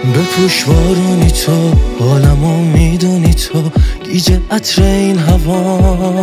بپوش بارونی تو، حالمو میدونی تو، گیج عطر این هوا،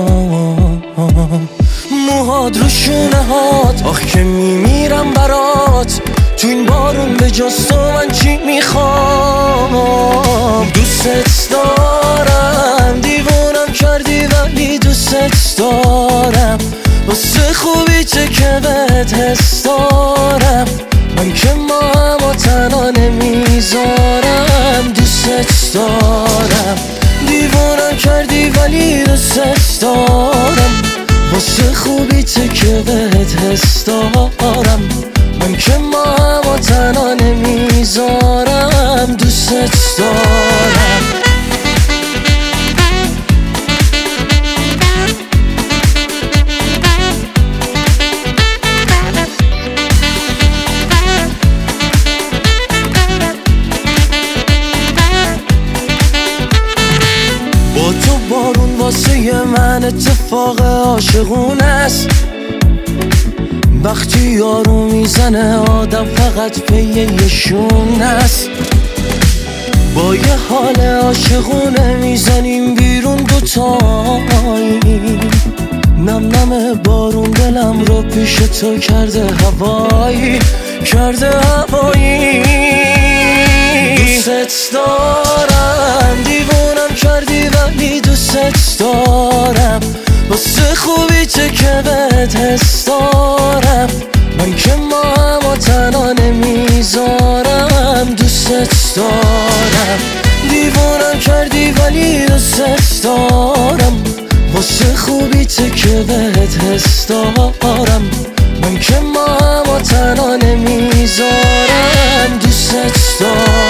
موهات رو شونه هات، آخ که میمیرم برات، تو این بارون به جز تو من چی میخوام. دوست دارم، دیوونم کردی ولی دوست دارم، واسه خوبی چه که بهت حس دارم، من که ما همو تنها نمیذارم. دوست دارم، دیوونم کردی ولی دوست دارم، واسه خوبی چه که بهت حس دارم، من که ما همو تنها نمیذارم. دوست دارم. با تو بارون واسه من اتفاق عاشقونه است، وقتی یارو میزنه آدم فقط پی یه شونه است. با یه حال عاشقونه میزنیم بیرون دوتایی، نم نم بارون دلم رو پیش تو کرده هوایی، کرده هوایی. دوست دارم، دیوونم کردی ولی دوست دارم، واسه خوبی چه که بهت حس دارم، من که ما همو تنها نمیذارم. دوست دارم، دیوونم کردی ولی دوست دارم، واسه خوبی چه که بهت حس دارم، من که ما همو تنها نمیذارم. دوست دارم.